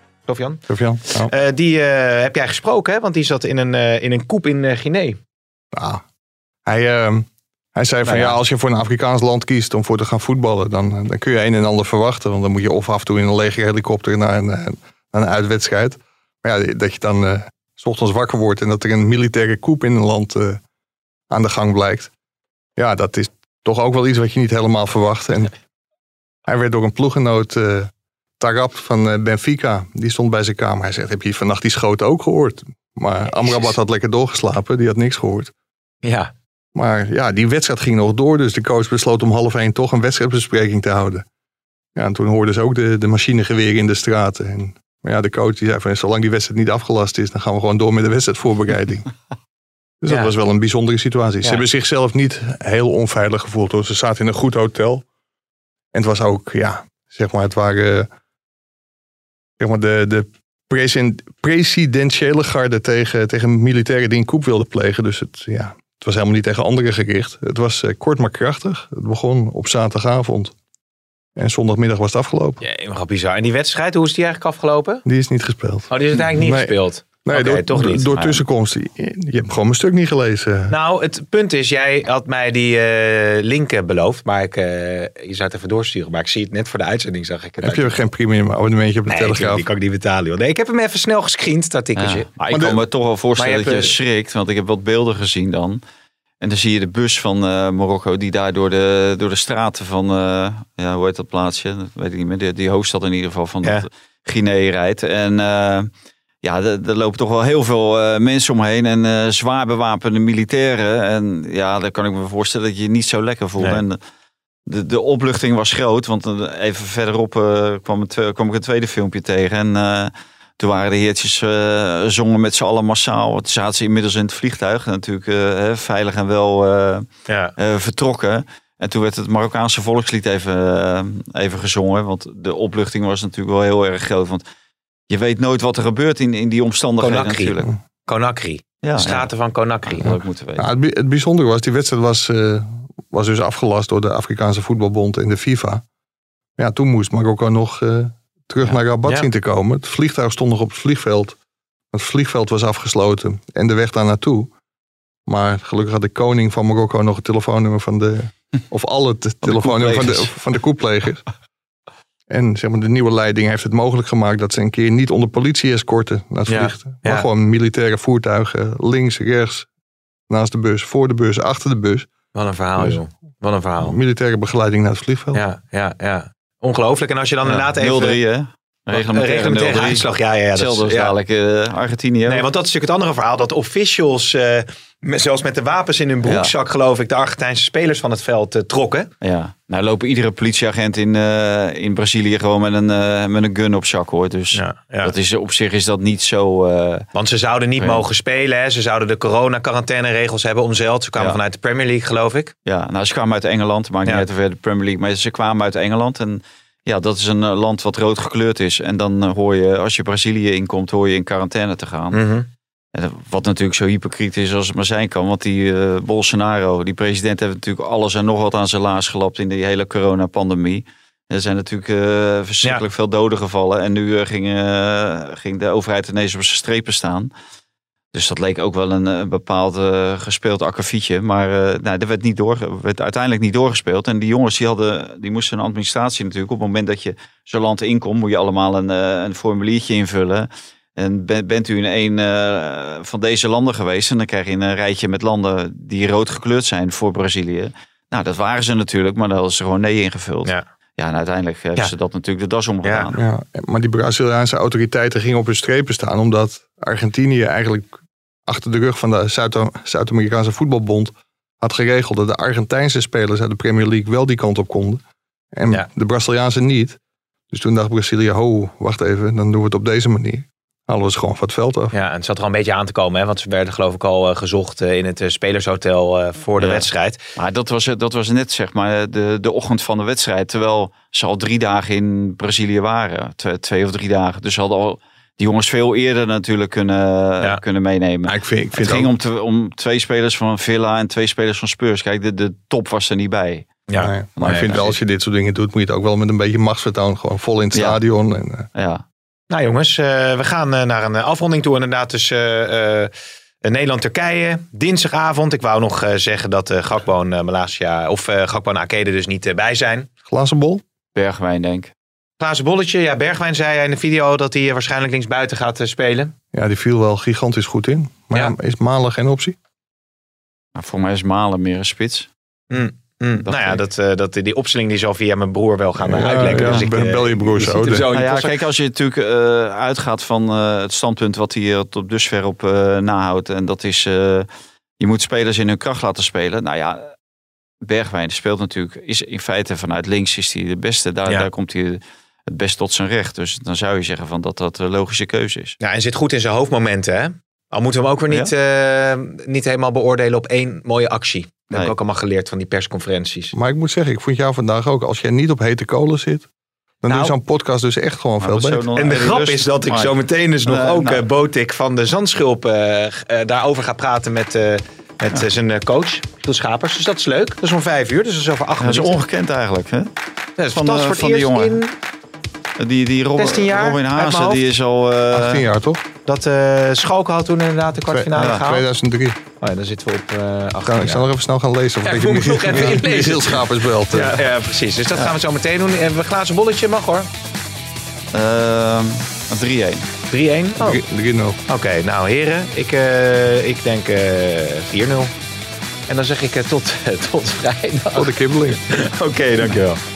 Die heb jij gesproken, hè? Want die zat in een coup in Guinea. Nou, hij zei van als je voor een Afrikaans land kiest om voor te gaan voetballen, dan kun je een en ander verwachten. Want dan moet je of af en toe in een legerhelikopter naar een uitwedstrijd. Maar ja, dat je dan 's ochtends wakker wordt en dat er een militaire coup in een land aan de gang blijkt. Ja, dat is toch ook wel iets wat je niet helemaal verwacht. En hij werd door een ploeggenoot, Tarab van Benfica, die stond bij zijn kamer. Hij zegt, heb je vannacht die schoten ook gehoord? Maar Amrabat had lekker doorgeslapen, die had niks gehoord. Ja. Maar ja, die wedstrijd ging nog door. Dus de coach besloot om 12:30 toch een wedstrijdbespreking te houden. Ja, en toen hoorden ze ook de machinegeweren in de straten. Maar ja, de coach die zei van, zolang die wedstrijd niet afgelast is, dan gaan we gewoon door met de wedstrijdvoorbereiding. Dus dat was wel een bijzondere situatie. Ze hebben zichzelf niet heel onveilig gevoeld, hoor. Ze zaten in een goed hotel. En het was ook, het waren de presidentiële garde tegen militairen die een coup wilden plegen. Dus het was helemaal niet tegen anderen gericht. Het was kort maar krachtig. Het begon op zaterdagavond. En zondagmiddag was het afgelopen. Ja, maar bizar. En die wedstrijd, hoe is die eigenlijk afgelopen? Die is niet gespeeld. Oh, die is het eigenlijk niet gespeeld? Nee, toch niet. Door tussenkomst. Je hebt gewoon mijn stuk niet gelezen. Nou, het punt is, jij had mij die link beloofd. Maar je zou het even doorsturen. Maar ik zie het net voor de uitzending, zag ik het. Heb je geen premium abonnementje op de Telegraaf? Die kan ik niet betalen. Joh. Nee, ik heb hem even snel gescreend, het artikeltje. Ja, maar ik kan me toch wel voorstellen dat je schrikt. Want ik heb wat beelden gezien dan. En dan zie je de bus van Marokko die daar door de straten van, hoe heet dat plaatsje? Dat weet ik niet meer. Die hoofdstad in ieder geval van Guinea rijdt. En er lopen toch wel heel veel mensen omheen en zwaar bewapende militairen. En ja, daar kan ik me voorstellen dat je je niet zo lekker voelt. Nee. En de opluchting was groot, want even verderop kwam ik een tweede filmpje tegen. En toen waren de heertjes zongen met z'n allen massaal. Toen zaten ze inmiddels in het vliegtuig. Natuurlijk veilig en wel vertrokken. En toen werd het Marokkaanse volkslied even gezongen. Want de opluchting was natuurlijk wel heel erg groot. Want je weet nooit wat er gebeurt in die omstandigheden natuurlijk. Conakry. Ja, de straten van Conakry. Dat had ik moeten weten. Nou, het bijzondere was, die wedstrijd was dus afgelast door de Afrikaanse Voetbalbond en de FIFA. Ja, toen moest Marokko nog terug naar Rabat zien te komen. Het vliegtuig stond nog op het vliegveld. Het vliegveld was afgesloten en de weg daar naartoe. Maar gelukkig had de koning van Marokko nog het telefoonnummer of alle telefoonnummer van de koeplegers. En zeg maar, de nieuwe leiding heeft het mogelijk gemaakt dat ze een keer niet onder politie-escorten naar het vliegen. Maar gewoon militaire voertuigen, links, rechts, naast de bus, voor de bus, achter de bus. Wat een verhaal, joh. Wat een verhaal. Militaire begeleiding naar het vliegveld. Ja. Ongelooflijk. En als je dan inderdaad even... 0-3, hè? Reglementaire uitslag. Ja. Hetzelfde als dadelijk Argentinië. Nee, want dat is natuurlijk het andere verhaal. Dat officials, zelfs met de wapens in hun broekzak, geloof ik, de Argentijnse spelers van het veld trokken. Ja, nou lopen iedere politieagent in Brazilië gewoon met een gun op zak, hoor. Dus dat is, op zich is dat niet zo... Want ze zouden niet mogen spelen. Hè? Ze zouden de corona-quarantaineregels hebben omzeild. Ze kwamen vanuit de Premier League, geloof ik. Ja, nou, ze kwamen uit Engeland. Maakt niet uit of de Premier League. Maar ze kwamen uit Engeland en... Ja, dat is een land wat rood gekleurd is. En dan hoor je, als je Brazilië inkomt, hoor je in quarantaine te gaan. Mm-hmm. En wat natuurlijk zo hypocriet is als het maar zijn kan. Want die Bolsonaro, die president, heeft natuurlijk alles en nog wat aan zijn laars gelapt in die hele coronapandemie. Er zijn natuurlijk verschrikkelijk veel doden gevallen. En nu ging de overheid ineens op zijn strepen staan. Dus dat leek ook wel een bepaald gespeeld akkefietje. Maar dat werd uiteindelijk niet doorgespeeld. En die jongens die moesten een administratie natuurlijk. Op het moment dat je zo'n land inkomt, moet je allemaal een formuliertje invullen. En bent u in een van deze landen geweest? En dan krijg je een rijtje met landen die rood gekleurd zijn voor Brazilië. Nou, dat waren ze natuurlijk, maar daar hadden ze gewoon nee ingevuld. Ja, en uiteindelijk hebben ze dat natuurlijk de das omgedaan. Ja, maar die Braziliaanse autoriteiten gingen op hun strepen staan, omdat Argentinië eigenlijk achter de rug van de Zuid-Amerikaanse Voetbalbond had geregeld dat de Argentijnse spelers uit de Premier League wel die kant op konden. En de Braziliaanse niet. Dus toen dacht Brazilië, wacht even, dan doen we het op deze manier. Halen we ze gewoon van het veld af. Ja, en het zat er al een beetje aan te komen. Hè? Want ze werden geloof ik al gezocht in het spelershotel voor de wedstrijd. Maar dat was net zeg maar de ochtend van de wedstrijd. Terwijl ze al 3 dagen in Brazilië waren. 2 of 3 dagen. Dus ze hadden al die jongens veel eerder natuurlijk kunnen meenemen. Ja, ik vind het ging om 2 spelers van Villa en 2 spelers van Spurs. Kijk, de top was er niet bij. Ja, maar ik vind wel, als je dit soort dingen doet, moet je het ook wel met een beetje machtsvertoon. Gewoon vol in het stadion. En, Nou jongens, we gaan naar een afronding toe. Inderdaad, dus Nederland-Turkije. Dinsdagavond. Ik wou nog zeggen dat Gakpo en Malasia of Gakpo en Akede dus niet bij zijn. Glazen bol? Bergwijn, denk ik. Glazen bolletje. Ja, Bergwijn zei in de video dat hij waarschijnlijk linksbuiten gaat spelen. Ja, die viel wel gigantisch goed in. Maar is Malen geen optie? Nou, voor mij is Malen meer een spits. Die opstelling die zal via mijn broer wel gaan uitleggen. Ja, dus ik bel je broer zo. Kijk, als je natuurlijk uitgaat van het standpunt wat hij tot dusver op nahoudt. En dat is, je moet spelers in hun kracht laten spelen. Nou ja, Bergwijn speelt natuurlijk, is in feite vanuit links is hij de beste. Daar komt hij het best tot zijn recht. Dus dan zou je zeggen van dat een logische keuze is. Ja, en zit goed in zijn hoofdmomenten, hè? Al moeten we hem ook weer niet helemaal beoordelen op 1 mooie actie. Dat heb ik ook allemaal geleerd van die persconferenties. Maar ik moet zeggen, ik vond jou vandaag ook, als jij niet op hete kolen zit, dan doe je zo'n podcast dus echt gewoon veel beter. En de grap is dat ik zo meteen dus nog Botik van de Zandschulp daarover ga praten met zijn coach, Giel Schapers. Dus dat is leuk. Dat is om 5 uur, dus dat is over 8 minuten. Dat is ongekend eigenlijk, hè? Dat is fantastisch voor het eerst in... Die Robin Haase, die is al... 18 jaar, toch? Dat Schalke had toen inderdaad de kwartfinale gehaald. 2003. Oh ja, dan zitten we op 18 jaar. Ik zal nog even snel gaan lezen. Ik moet nog even inlezen. Heel Schapers belt. Ja, precies. Dus dat gaan we zo meteen doen. Hebben we een glazen bolletje? Mag hoor. 3-1. 3-1? Oh. 3-0. Oké, nou heren. Ik denk 4-0. En dan zeg ik tot vrijdag. Tot de kibbeling. Oké, dankjewel.